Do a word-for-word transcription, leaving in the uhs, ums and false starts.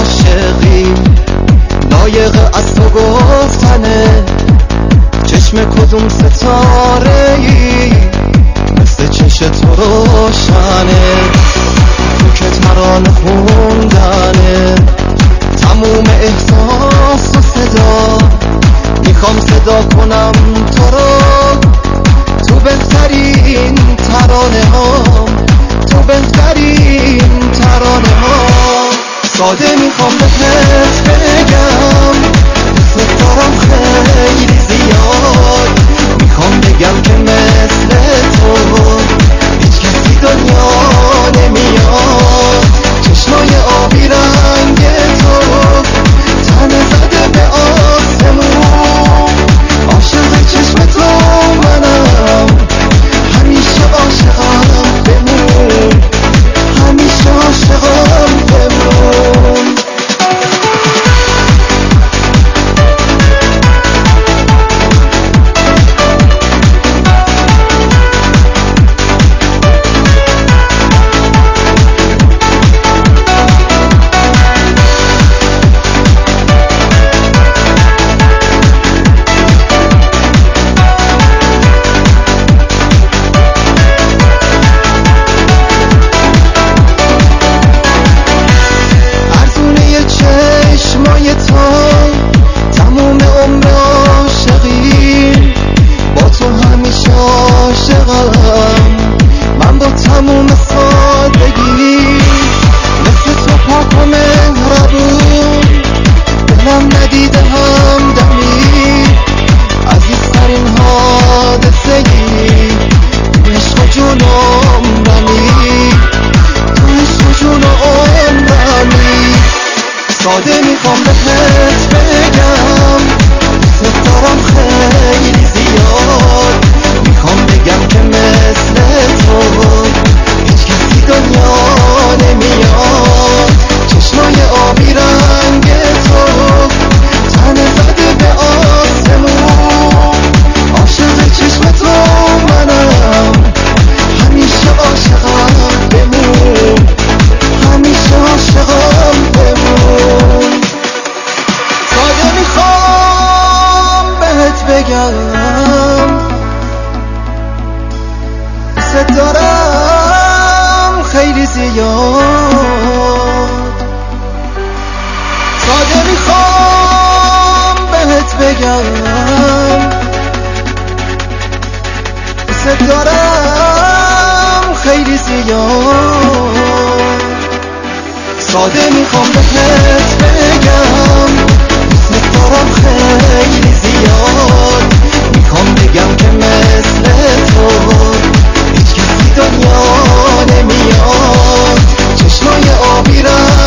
عاشقی لایق از تو گفتنه. چشم کدوم ستاره ای مثل چش تو روشنه، تو که ترانه خوندنه تموم احساس و صدا. میخوام صدا کنم تو رو تو بهترین ترانه ها، تو بهترین ترانه ها. ساده میخوام بهت بگم دوست دارم خیلی زیاد. میخوام بگم که مثل تو هیچ کسی دنیا نمیاد. چشمای آبی رنگ تو تنه زده به آسمون. عاشق چشم تو منم، همیشه عاشقم بمون، همیشه عاشقم بمون. چشمای تو تموم عمر عاشقی، با تو همیشه عاشقم من با تموم سادگی. مثل تو پاک و مهربون دلم ندیده همدمی. عزیزترین حادثه ای تو عشق و جون عمرمی، تو عشق و جون عمرمی. ساده میخوام بهت بگم دوست دارم خیلی زیاد. میخوام بگم که مثل تو هیچ کسی دنیا نمیاد. چشمای آبی رنگ تو تنه زده به آسمون. عاشق چشم تو منم، همیشه عاشقم بمون، همیشه عاشقم بمون. ساده میخوام بهت بگم دوست دارم خیلی زیاد. ساده میخوام بهت بگم دوست دارم خیلی زیاد. ساده میخوام بهت بگم دوست دارم خیلی زیاد. میخوام بگم که مثل تو هیچ کسی دنیا نمیاد. چشمای آبی رنگ